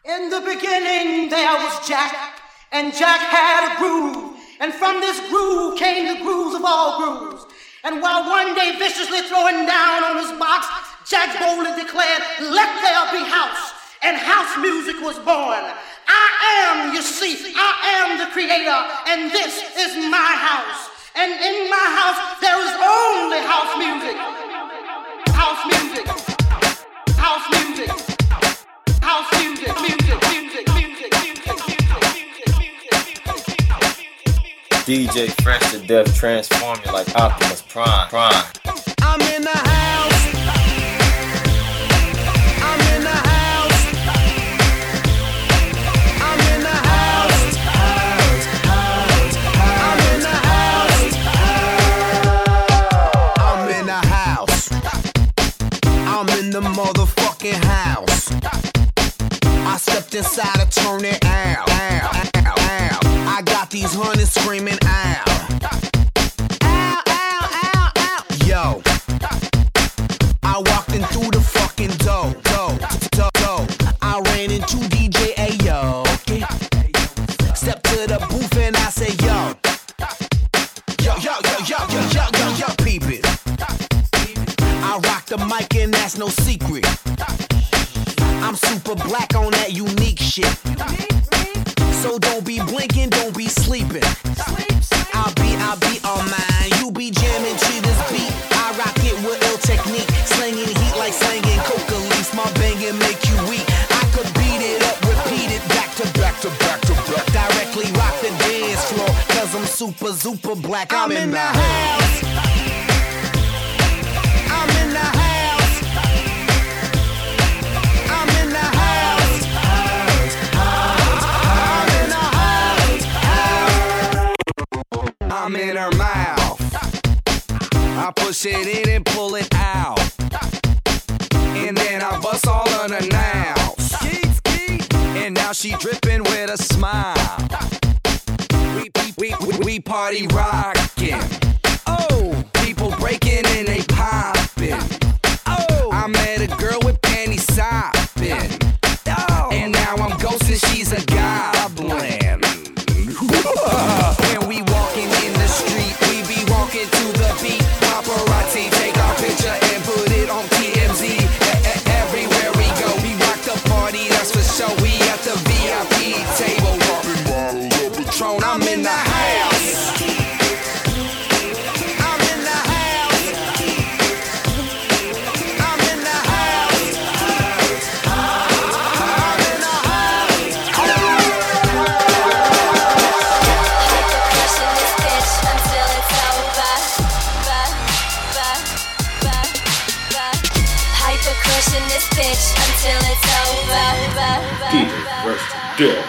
In the beginning there was Jack, and Jack had a groove, and from this groove came the grooves of all grooves. And while one day viciously throwing down on his box, Jack boldly declared, "Let there be house," and house music was born. I am, you see, I am the creator, and this is my house. And in my house there is only house music. House music. House music. House music. Music. Music. Music. Music. DJ Fresh to Death, transform you like Optimus Prime. I'm in the house. I'm in the house. I'm in the house. I'm in the house. I'm in the house. I'm in the motherfucking house. I stepped inside to turn it out. I got these honeys screaming out. Ow, ow, ow, ow. Yo, I walked in through the fucking door. I ran into DJ Ayo. Stepped to the booth and I said, yo, peep it. I rock the mic and that's no secret. I'm super black on that unique shit. So don't be blinking, don't be sleeping. I'll be on mine. You be jamming to this beat. I rock it with ill technique. Slinging heat like slanging coca leaves. My banging make you weak. I could beat it up, repeat it back to back to back to back. Directly rock the dance floor. Cause I'm super black. I'm in the house. I'm in the house. I'm in the house. I'm in her mouth. I push it in and pull it out. And then I bust all of her now. And now she dripping with a smile. We party rockin'. Oh, people breaking and they poppin'. Oh, I met a girl with panties soppin'. Oh, and now I'm ghosting, she's a goblin. When we walking in the street, we be walking to the beat. Paparazzi take our picture and put it on TMZ. Everywhere we go, we rock the party, that's for sure. We at the VIP table, popping bottles of Patron. I'm in the house. I'm in the house. I'm in the house. I'm in the house. Pushing this bitch until it's over. Hyper crushing this bitch until it's over. DJ Fresh to Death.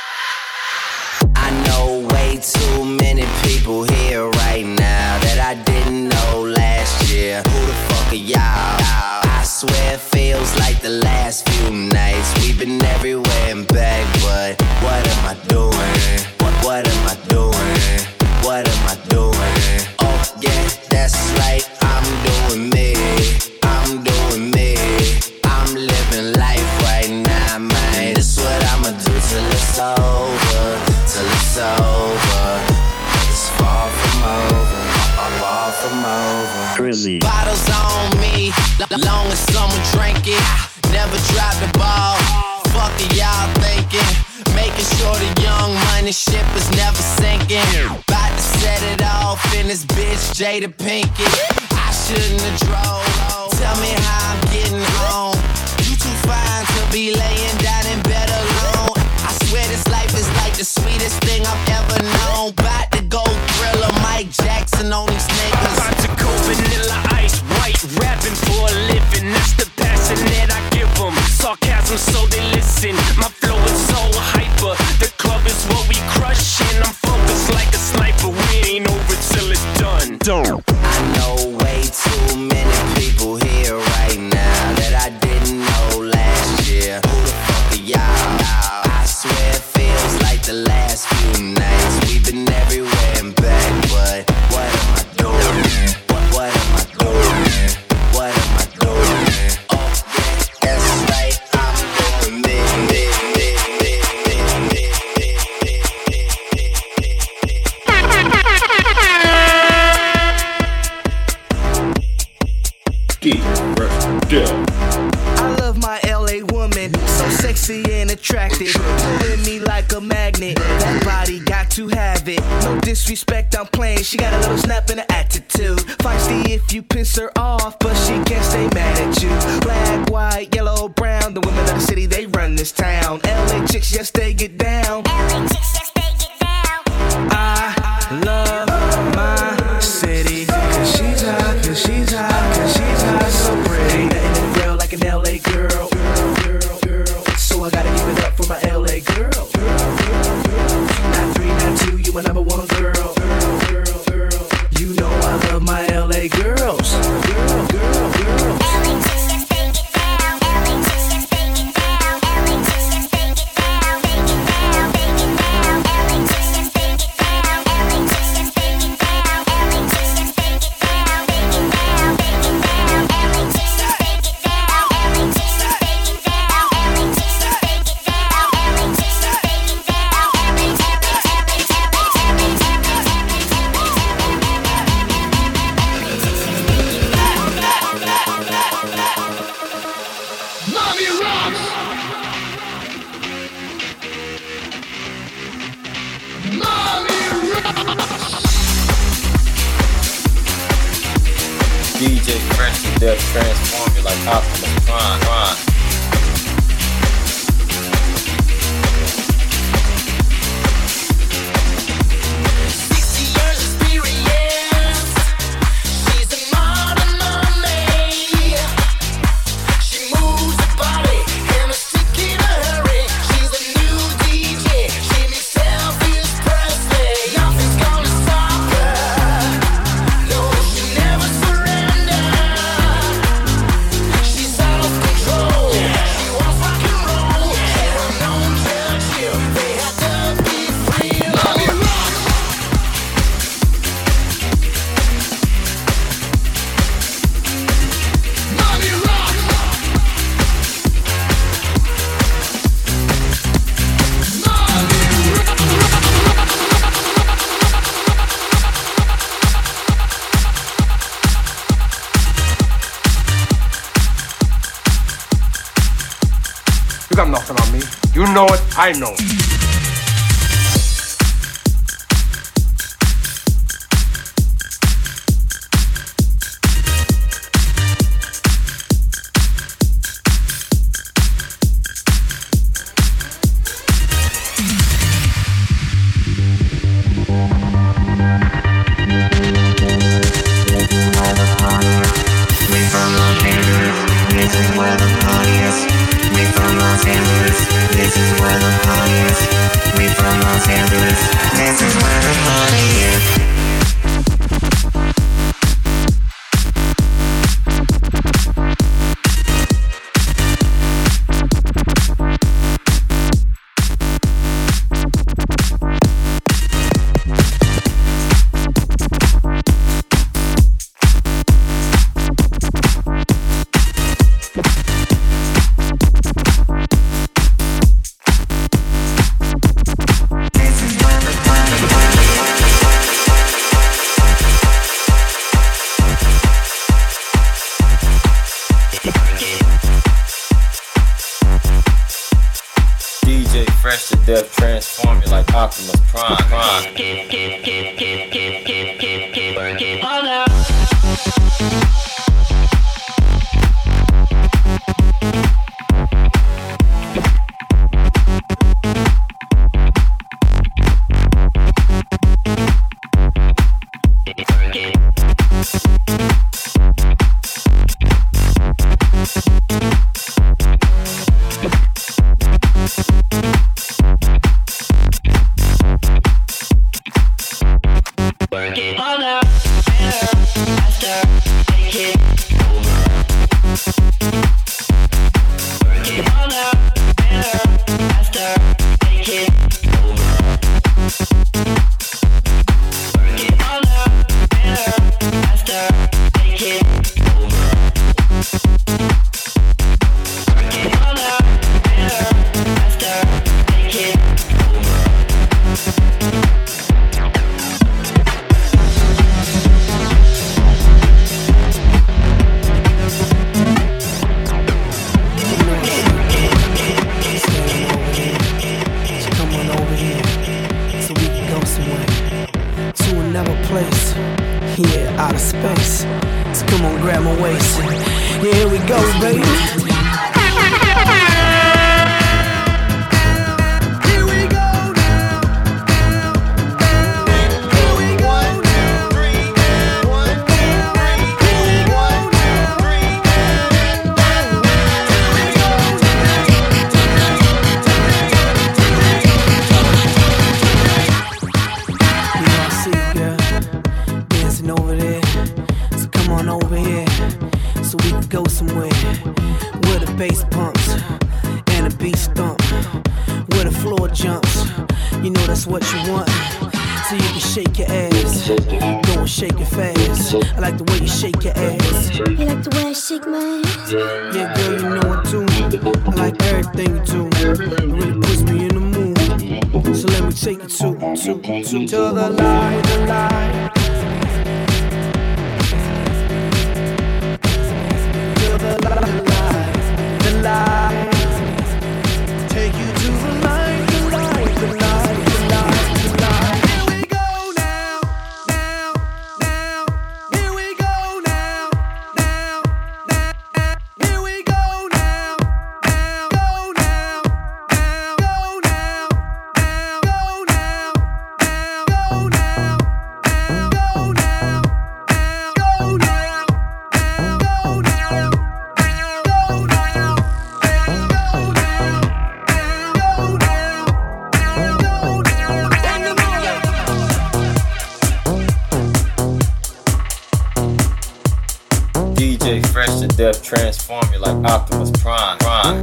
I know way too many people here right now that I didn't know last year. Who the fuck are y'all? I swear it feels like the last few nights. We've been everywhere and back, but what am I doing? What am I doing? What am I doing? Oh yeah, that's right, I'm doing me. I'm doing me. I'm living life right now, man. This what I'ma do till it's over. Till it's over. It's far from over. Far from over. Crazy. Bottles on me, long as someone drank it. Never drop the ball. Fuck it, y'all thinking. Making sure the young money ship is never sinking. About to set it off in this bitch, Jada Pinkett. I shouldn't have drove. Tell me how I'm getting home. You too fine to be laying down in bed alone. I swear this life is like the sweetest thing I've ever known. About to go Thriller, Mike Jackson on these niggas. About to go Vanilla Ice, white, rapping for a living. That's the passion that I give them. Sarcasm so they listen. My flow is so hyper. The club is what we crushing. I'm focused like a sniper. We ain't over till it's done. I know way too many people here right now sexy and attractive. With me like a magnet. That body got to have it. No disrespect, I'm playing. She got a little snap and an attitude. Feisty if you piss her off, but she can't stay mad at you. Black, white, yellow, brown. The women of the city, they run this town. LA chicks, yes, they get down. LA chicks, yes, they get down. I love my city. Cause she's hot, cause she's hot, cause she's hot, so pretty. Ain't nothing in the world like an LA girl. So I gotta give it up for my LA girl. Not 3, not 2, you my number one girl. You know I love my LA girls. LA chicks, yes, they get down. LA chicks, yes, they get down. LA chicks, yes, they get down. They get down, they get down. LA chicks, yes, they get down. LA chicks, yes, they get down. LA chicks, yes, they get down. They get down, they get down. LA chicks, yes, they get down. LA chicks, yes, they get down. LA chicks, yes, they get down. LA chicks, yes, they get DJ Fresh to Death, transform you like Optimus Prime. You got nothing on me. You know it, I know it. Fresh to Death, transform you like Optimus Prime. Work it all out. grab my waist. Yeah, here we go, baby. Bass pumps and the beat stump, where the floor jumps. You know that's what you want, so you can shake your ass. Go and shake it fast. I like the way you shake your ass. You like the way I shake my ass? Yeah, girl, you know it too. I like everything you do. It really puts me in the mood. So let me take you to the light, the light. To the light. Take you to the light, the light, the light, the light, the light. Here we go now, now, now. Here we go now, now, now. Here we go now, now, go now, now, go now, now, go now, now, go now, now, go now, now, go now, now, go now. DJ Fresh to Death, transform you like Optimus Prime.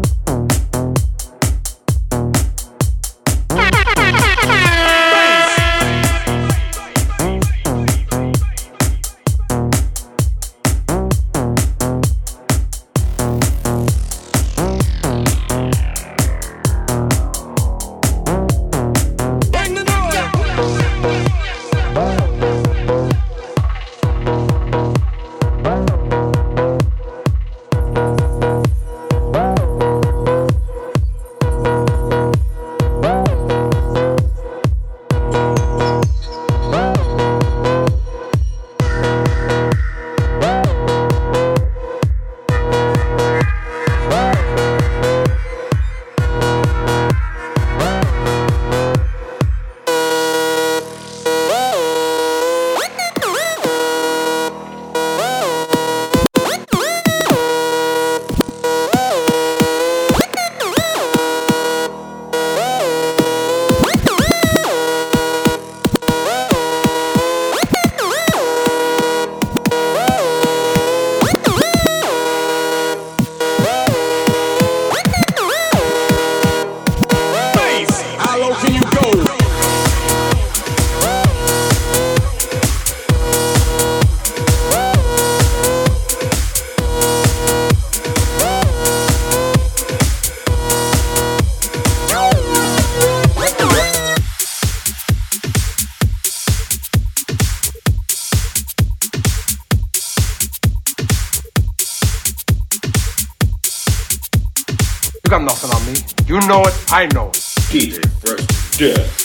You got nothing on me. You know it, I know it. DJ Fresh to Death.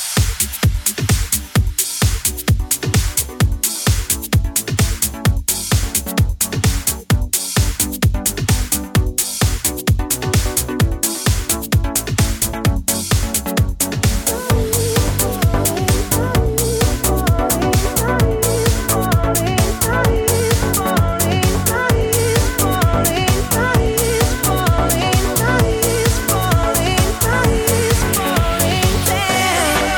Falling,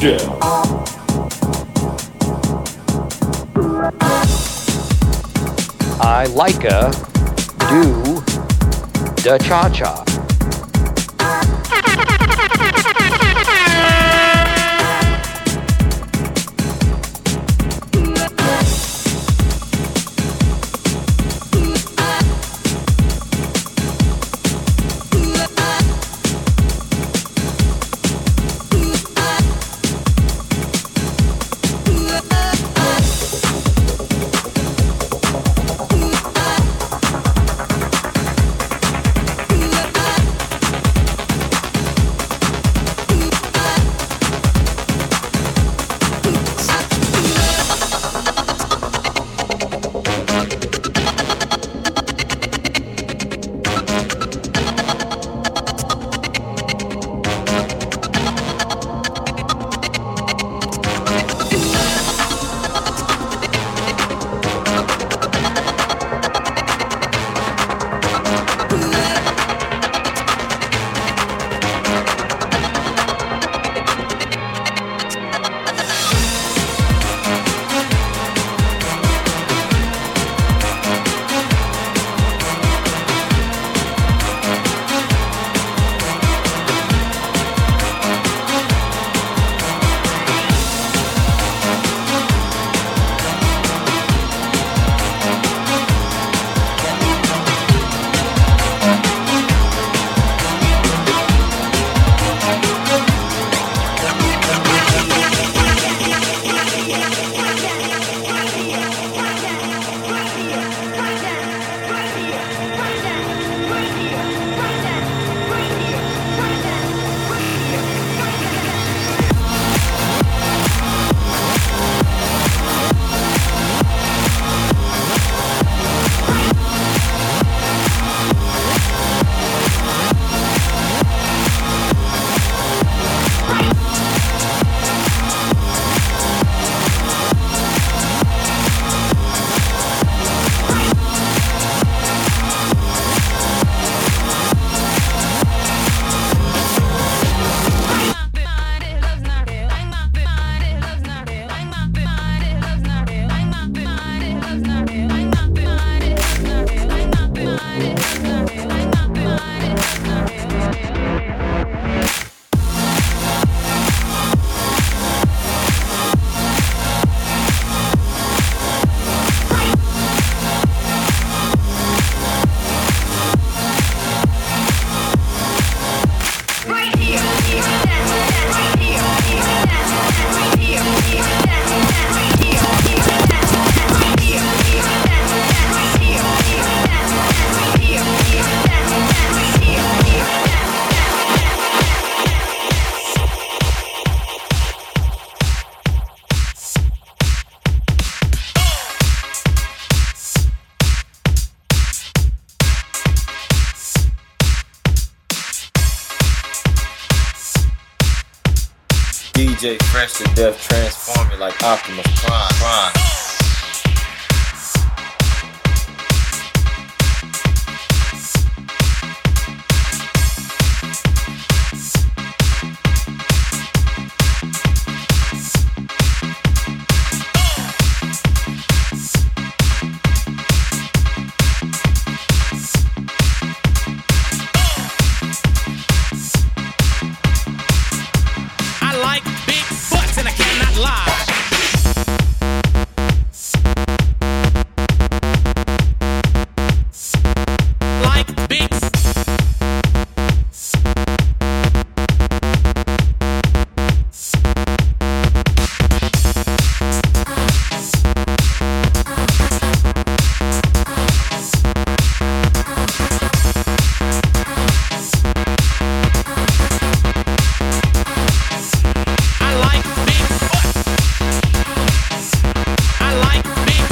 Death. I like do the cha-cha. DJ Fresh to Death transform you like Optimus Prime. I like big butts and I cannot lie. Like big. I like big butts. I like big.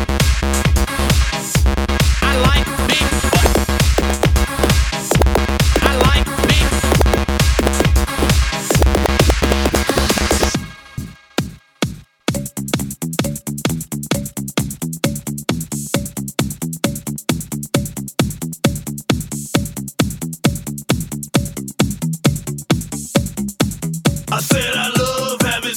I like big butts. I like big. I said I love having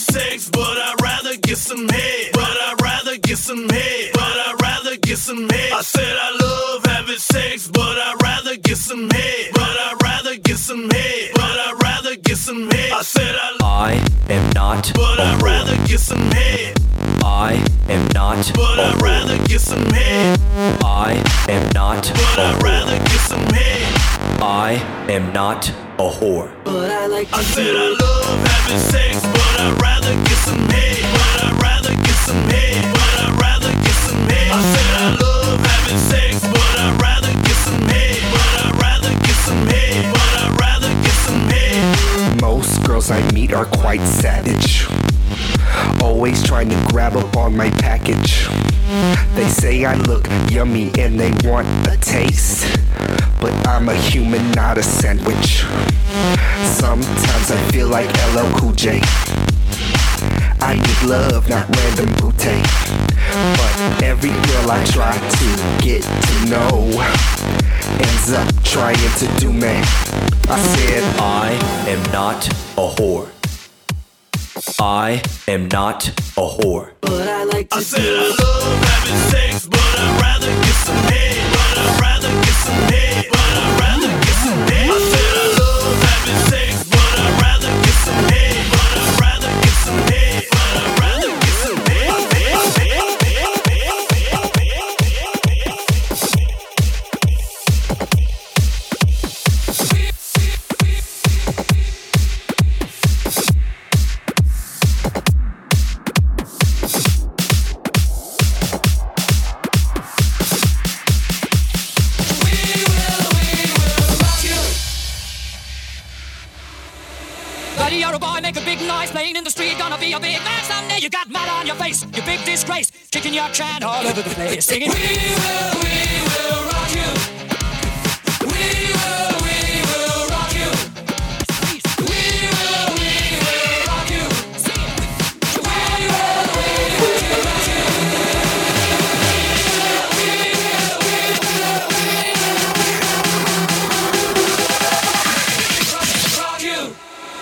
some head, but I'd rather get some head, but I'd rather get some head. I said I love having sex, but I'd rather get some head, but I'd rather get some head, but I'd rather get some head. I said I am not but a I'd whore. rather get some head, I am not but a I'd whore. rather get some head, I am not but a I'd rather whore. get some head. I am not a whore. I said I love having sex, but I'd rather get some head, but I'd rather get some head, but I'd rather get some head. I said I love having sex, but I'd rather get some head, but I'd rather get some head, but I'd rather get some head. Most girls I meet are quite savage, always trying to grab up on my package. They say I look yummy and they want a taste, but I'm a human, not a sandwich. Sometimes I feel like LL Cool J. I need love, not random booty. But every girl I try to get to know ends up trying to do me. I said I am not a whore. I am not a whore. I said I love having sex, but I'd rather get some head, but I'd rather get some head, but I'd rather get some head. I said I love having sex, but I'd rather get some head, but I'd rather get some head, but I'd rather get some head. Buddy, you're a boy, make a big noise, playing in the street, gonna be a big man someday. You got mud on your face, you big disgrace, kicking your can all over the place, singing, we will rock you. We will rock you. We will rock you. Sing it. We will rock you. Rock you.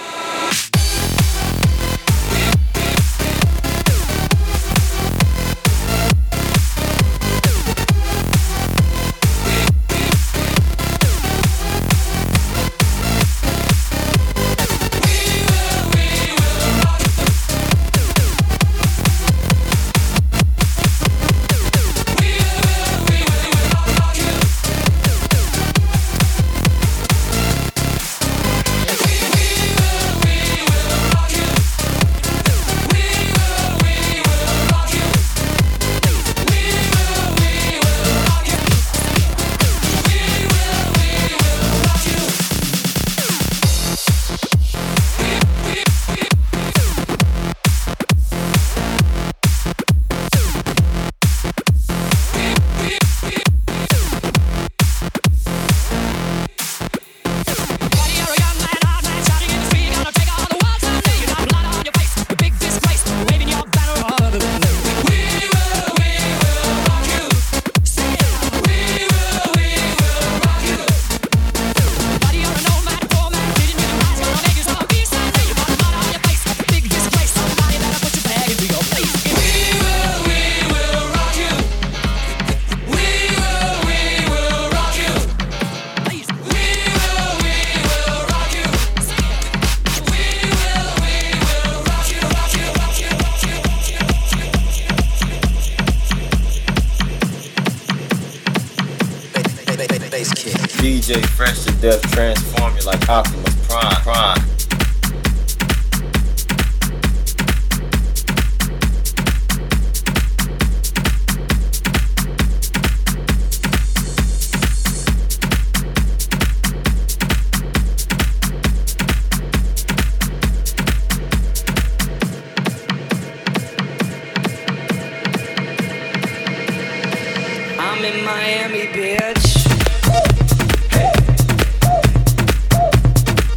DJ Fresh to Death transform you like Optimus Prime. I'm in Miami, bitch.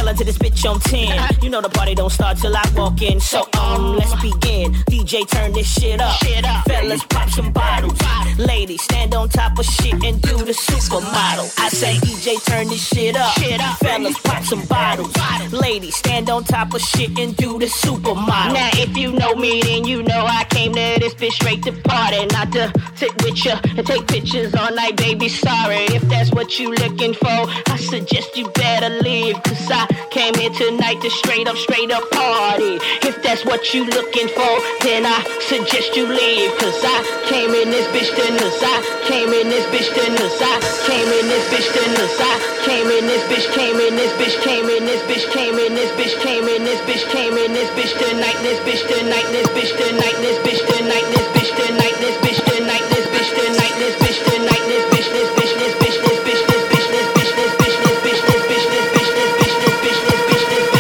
Tellin' to this bitch on 10. You know the party don't start till I walk in. So let's begin. DJ, turn this shit up. Fellas, pop some bottles. Ladies, stand on top of shit and do the supermodel. I say, DJ, turn this shit up. Fellas, pop some bottles. Ladies, stand on top of shit and do the supermodel. Now, if you know me, then you know I came to this bitch straight to party, not to sit with ya and take pictures all night, baby. Sorry if that's what you looking for. I suggest you better leave, cause I came here tonight to straight up party. If that's what you looking for, then I suggest you leave, cause I came in this bitch to cause I came in this bitch to cause I came in this bitch to cause I came in this bitch, came in this bitch, came in this bitch, came in this bitch, came in this bitch, came in this bitch tonight, this bitch tonight, this bitch tonight, this bitch tonight, this bitch tonight, this bitch tonight, this bitch tonight, this bitch tonight, this bitch, this bitch, this bitch, this bitch, this bitch, this bitch, this bitch, this bitch, this bitch, this bitch, this bitch, this bitch, this bitch, this bitch, this bitch,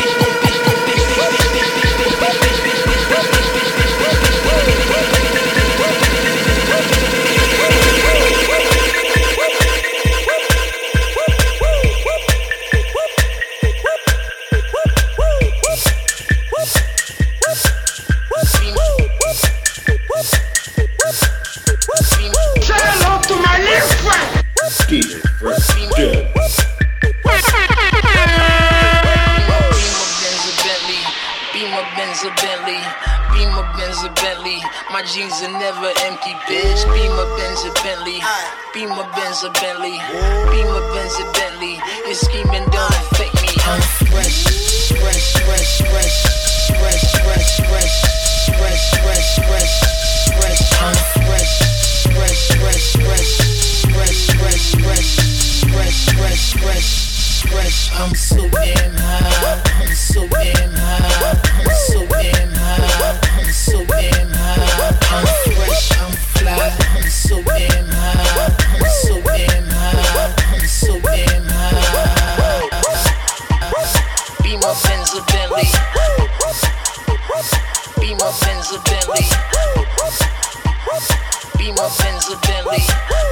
My jeans are never empty, bitch. Beamer, Benz, a Bentley. Beamer, Benz, a Bentley. Beamer, Benz, a Bentley. Your scheming don't affect me. I'm fresh, fresh, fresh, fresh, fresh, fresh, fresh, fresh, fresh, fresh, fresh. I'm fresh, fresh, fresh, fresh, fresh, fresh, fresh, fresh, fresh, fresh, fresh. I'm so damn high. I'm so damn high. I'm so damn high. I'm so damn high. I'm fresh, I'm fly, I'm so damn high, I'm so damn high, I'm so damn high. Beamer, Benz, a Bentley. Beamer, Benz, a Bentley. Beamer, Benz, a Bentley.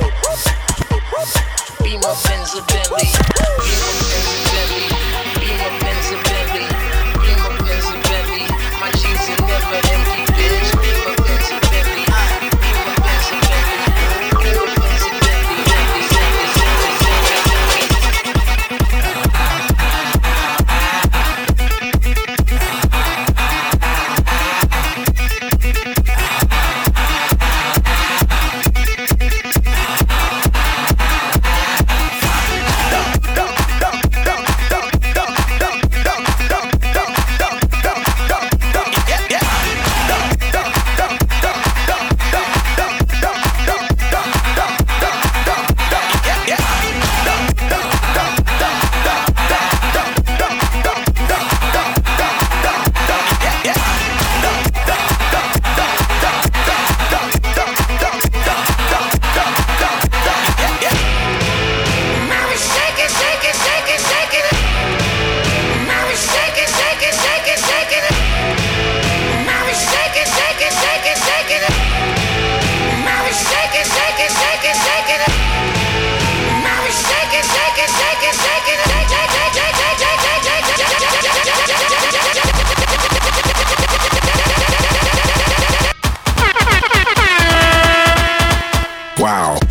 Beamer, Benz, a Bentley. Beamer, Benz, a Bentley. Beamer, Benz, a Bentley. Beamer, Benz, a Bentley. My jeans are never empty, bitch. Beamer, Benz, a Bentley. Beamer, Benz, a Bentley. Beamer, Benz, a Bentley. Wow.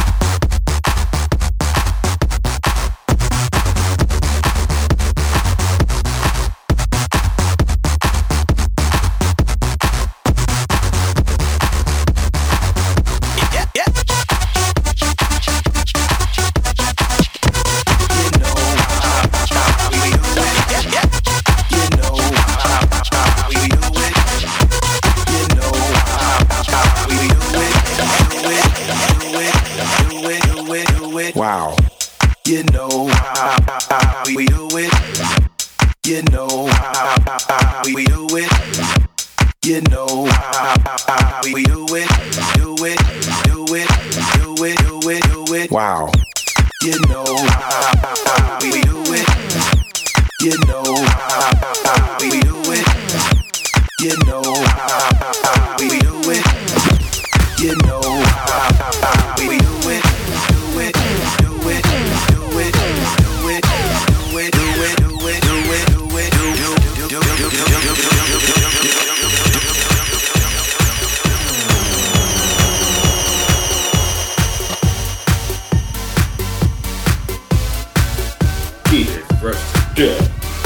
Wow. You know how we do it. You know how we do it. You know how we do it. Do it, do it, do it, do it, do it. Wow. You know how we do it. You know how we do it. You know how we do it. You know how we do it. Do it, do it, do it, do it, do it, do it, do it. DJ Fresh to Death.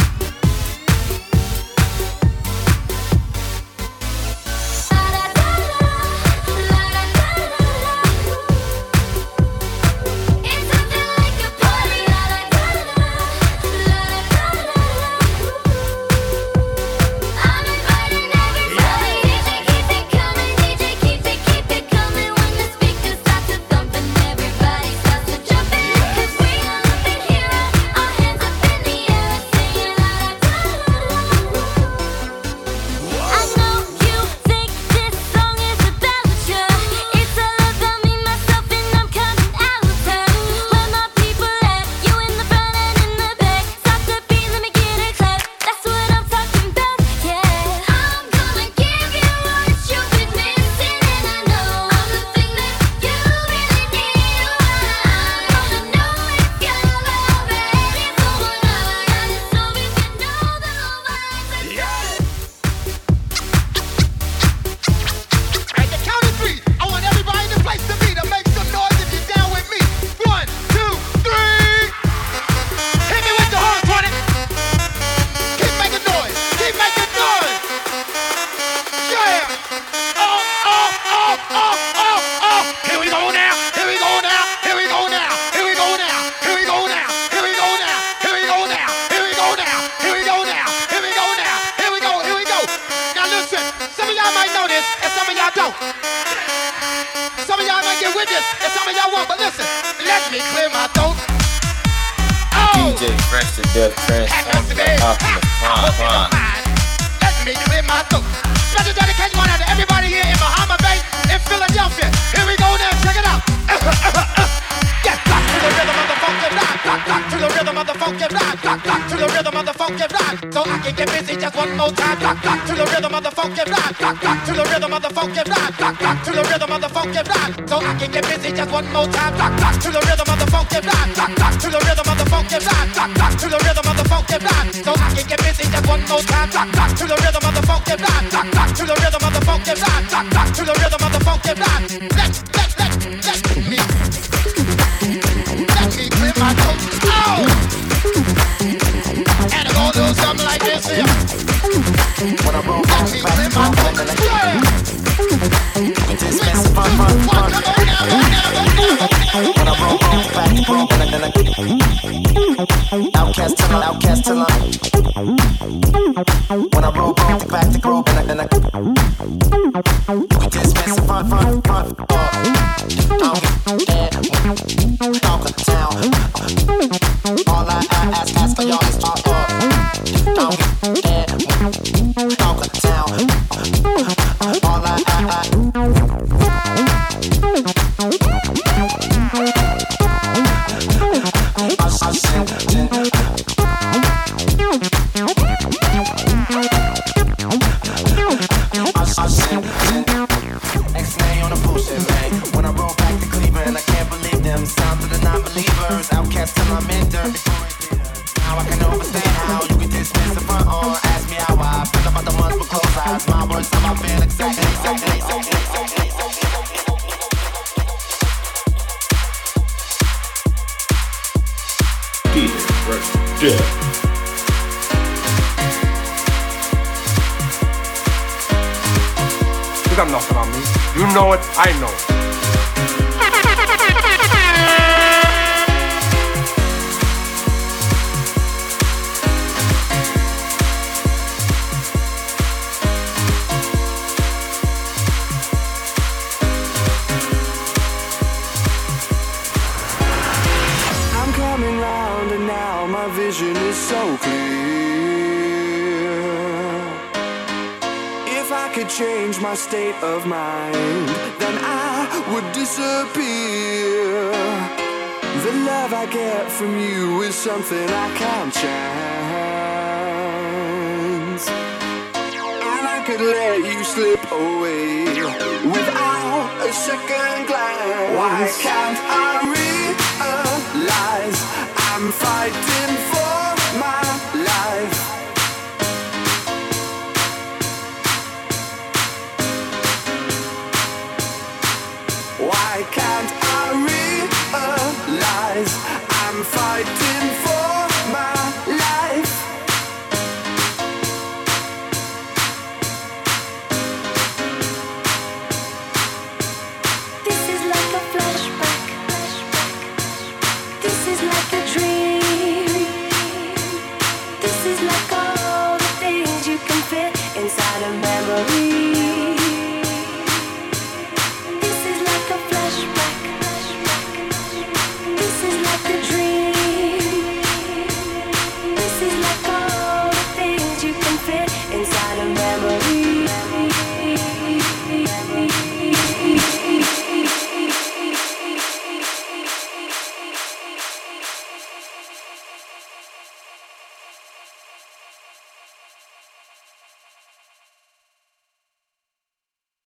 DJ Fresh to Death Transformer like Optimus Prime. Let me clear my throat. Special dedication going out to everybody here in Bahama Bay, in Philadelphia. Here we go now, check it out. Yes, rock to the rhythm of the funky ride. Rock to the rhythm of the funky ride. Rock to the rhythm of the funky ride. So I can get busy just one more time. Rock to the rhythm of the funky ride. Rock to the rhythm of the funky ride. Rock to the rhythm of the funky ride. So I can get busy just one more time. Rock to the rhythm of the funky ride. Rock to the rhythm of the funky ride. Rock to the rhythm of the funky ride. So I can get busy just one more time. Rock to the rhythm of the funky ride. Rock to the rhythm of the funky ride. Rock to the rhythm of the funky ride. Let me clear my throat. Oh! And I'm gonna do something like this here. When I roll back, let me clear my throat. Yeah! We just mess fun. When I roll back, outcast till I'm when I roll back to groove and I we just mess fun. Talk of town. All I ask for y'all is talk of town. All I X-May on a bullshit, man. When I roll back to Cleveland, I can't believe them sounds of the non-believers. Outcast till I'm in dirt. Now I can understand how you can dismiss the front on. Ask me how I feel about the ones with closed eyes. My words, how I feel exactly. DJ Fresh to Death. You got nothing on me. You know it, I know it. I'm coming round and now my vision is so clear. If I could change my state of mind, then I would disappear. The love I get from you is something I can't chance. And I could let you slip away without a second glance. Why can't I realize I'm fighting for